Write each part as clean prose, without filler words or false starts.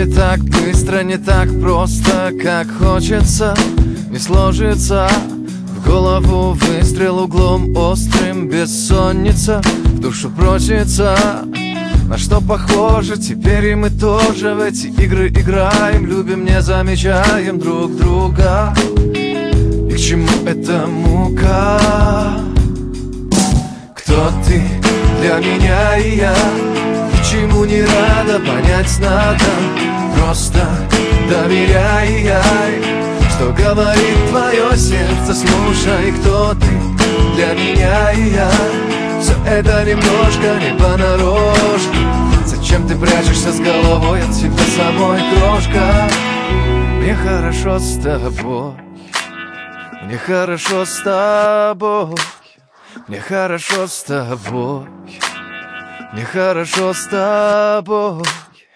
не так быстро, не так просто, как хочется. Не сложится в голову выстрел углом острым, бессонница в душу просится. На что похоже, теперь и мы тоже в эти игры играем, любим, не замечаем друг друга. И к чему эта мука? Кто ты для меня и я? Чему не рада, понять надо. Просто доверяй, что говорит твое сердце, слушай. Кто ты для меня и я? Все это немножко не понарошку. Зачем ты прячешься с головой от себя самой, крошка? Мне хорошо с тобой, мне хорошо с тобой, мне хорошо с тобой, мне хорошо с тобой.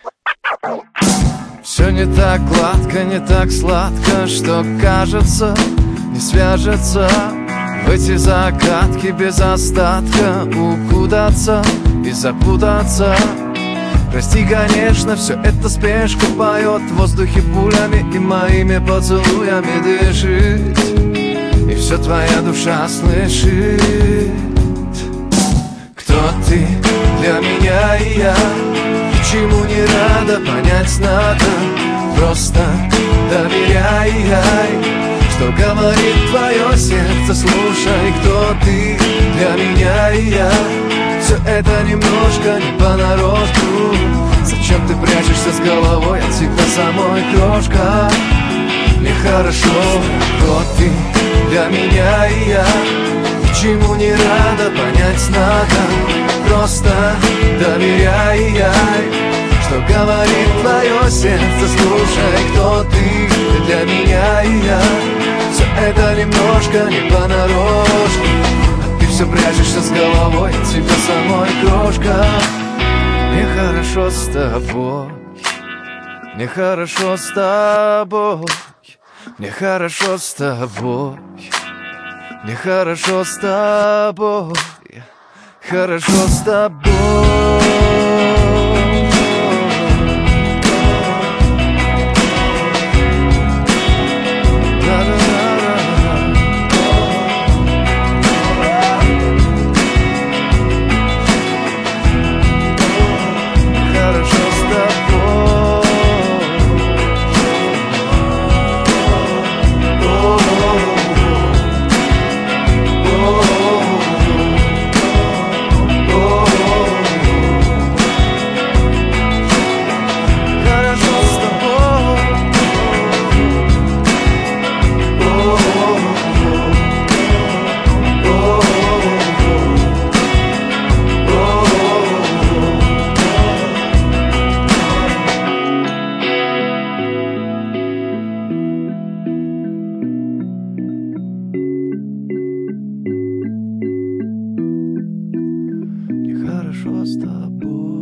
Все не так гладко, не так сладко, что кажется, не свяжется. В эти загадки без остатка укудаться и запутаться. Прости, конечно, все это спешка поет в воздухе пулями и моими поцелуями дышит. И все твоя душа слышит. Кто ты для меня и я? Чему не рада, понять надо. Просто доверяй, что говорит твое сердце, слушай. Кто ты для меня и я? Все это немножко не понарошку. Зачем ты прячешься с головой от себя самой, крошка? Мне хорошо, кто ты для меня и я? Чему не рада, понять надо. Просто доверяй, что говорит твое сердце, слушай. Кто ты для меня и я? Все это немножко не понарошку. А ты все прячешься с головой от себя самой, крошка. Мне хорошо с тобой, мне хорошо с тобой, мне хорошо с тобой, мне хорошо с тобой, хорошо с тобой. Хорошо с тобой.